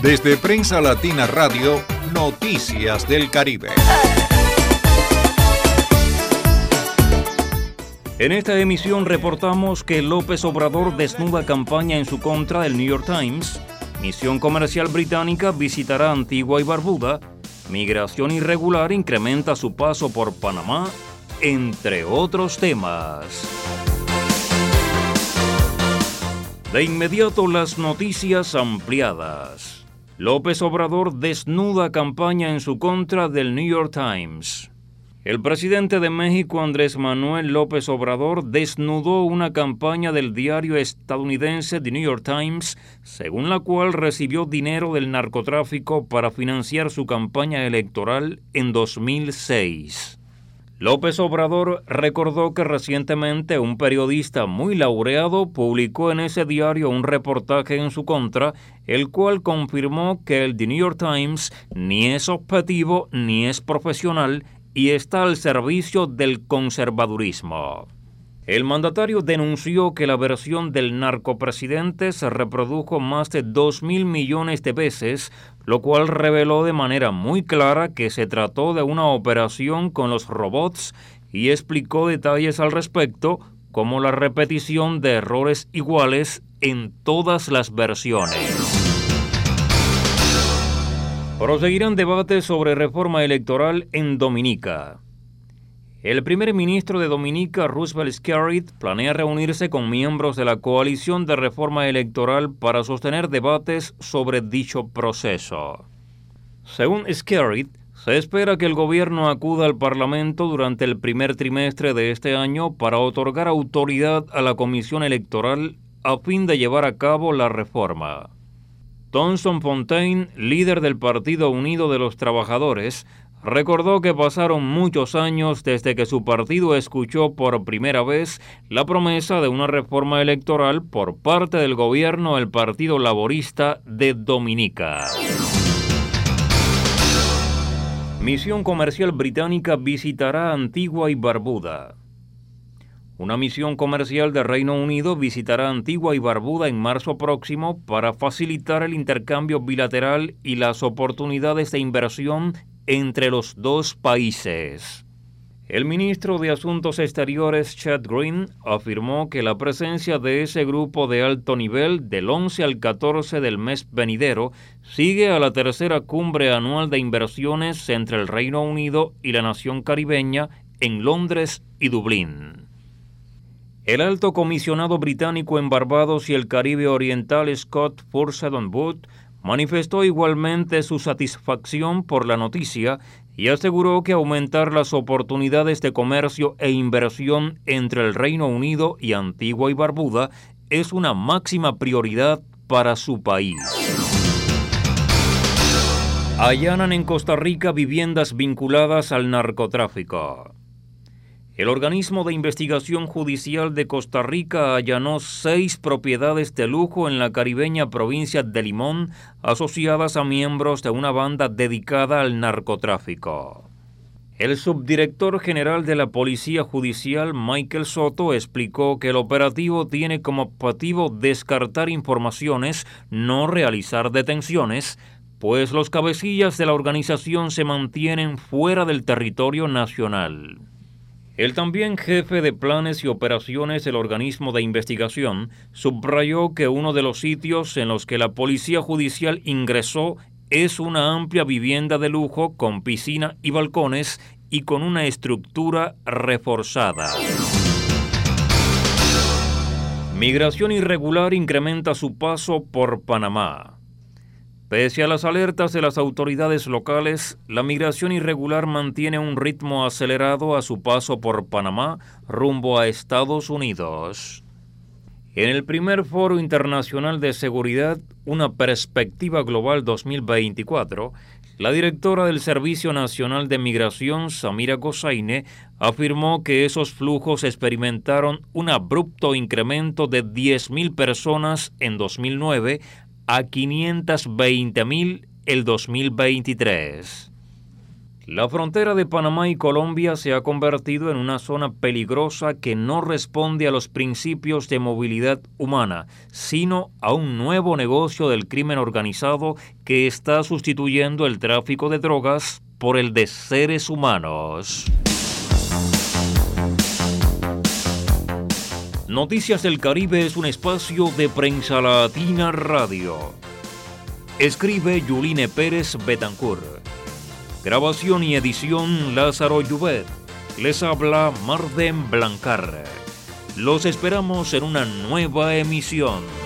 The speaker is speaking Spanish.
Desde Prensa Latina Radio, Noticias del Caribe. En esta emisión reportamos que López Obrador desnuda campaña en su contra del New York Times, misión comercial británica visitará Antigua y Barbuda, migración irregular incrementa su paso por Panamá, entre otros temas. De inmediato las noticias ampliadas. López Obrador desnuda campaña en su contra del New York Times. El presidente de México, Andrés Manuel López Obrador, desnudó una campaña del diario estadounidense The New York Times, según la cual recibió dinero del narcotráfico para financiar su campaña electoral en 2006. López Obrador recordó que recientemente un periodista muy laureado publicó en ese diario un reportaje en su contra, el cual confirmó que el The New York Times ni es objetivo ni es profesional y está al servicio del conservadurismo. El mandatario denunció que la versión del narcopresidente se reprodujo más de 2.000 millones de veces, lo cual reveló de manera muy clara que se trató de una operación con los robots y explicó detalles al respecto, como la repetición de errores iguales en todas las versiones. Proseguirán debates sobre reforma electoral en Dominica. El primer ministro de Dominica, Roosevelt Skerrit, planea reunirse con miembros de la coalición de reforma electoral para sostener debates sobre dicho proceso. Según Skerrit, se espera que el gobierno acuda al Parlamento durante el primer trimestre de este año para otorgar autoridad a la Comisión Electoral a fin de llevar a cabo la reforma. Thomson Fontaine, líder del Partido Unido de los Trabajadores, recordó que pasaron muchos años desde que su partido escuchó por primera vez la promesa de una reforma electoral por parte del gobierno del Partido Laborista de Dominica. Misión comercial británica visitará Antigua y Barbuda. Una misión comercial del Reino Unido visitará Antigua y Barbuda en marzo próximo para facilitar el intercambio bilateral y las oportunidades de inversión entre los dos países. El ministro de Asuntos Exteriores, Chad Green, afirmó que la presencia de ese grupo de alto nivel del 11 al 14 del mes venidero sigue a la tercera cumbre anual de inversiones entre el Reino Unido y la nación caribeña en Londres y Dublín. El alto comisionado británico en Barbados y el Caribe Oriental, Scott Purcell-Wood, manifestó igualmente su satisfacción por la noticia y aseguró que aumentar las oportunidades de comercio e inversión entre el Reino Unido y Antigua y Barbuda es una máxima prioridad para su país. Allanan en Costa Rica viviendas vinculadas al narcotráfico. El organismo de investigación judicial de Costa Rica allanó 6 propiedades de lujo en la caribeña provincia de Limón, asociadas a miembros de una banda dedicada al narcotráfico. El subdirector general de la Policía Judicial, Michael Soto, explicó que el operativo tiene como objetivo descartar informaciones, no realizar detenciones, pues los cabecillas de la organización se mantienen fuera del territorio nacional. El también jefe de planes y operaciones del organismo de investigación subrayó que uno de los sitios en los que la Policía Judicial ingresó es una amplia vivienda de lujo con piscina y balcones y con una estructura reforzada. Migración irregular incrementa su paso por Panamá. Pese a las alertas de las autoridades locales, la migración irregular mantiene un ritmo acelerado a su paso por Panamá rumbo a Estados Unidos. En el primer Foro Internacional de Seguridad, una perspectiva global 2024, la directora del Servicio Nacional de Migración, Samira Gozaine, afirmó que esos flujos experimentaron un abrupto incremento de 10.000 personas en 2009 a 520.000 el 2023. La frontera de Panamá y Colombia se ha convertido en una zona peligrosa que no responde a los principios de movilidad humana, sino a un nuevo negocio del crimen organizado que está sustituyendo el tráfico de drogas por el de seres humanos. Noticias del Caribe es un espacio de Prensa Latina Radio. Escribe Yuline Pérez Betancourt. Grabación y edición Lázaro Llubet. Les habla Marden Blancar. Los esperamos en una nueva emisión.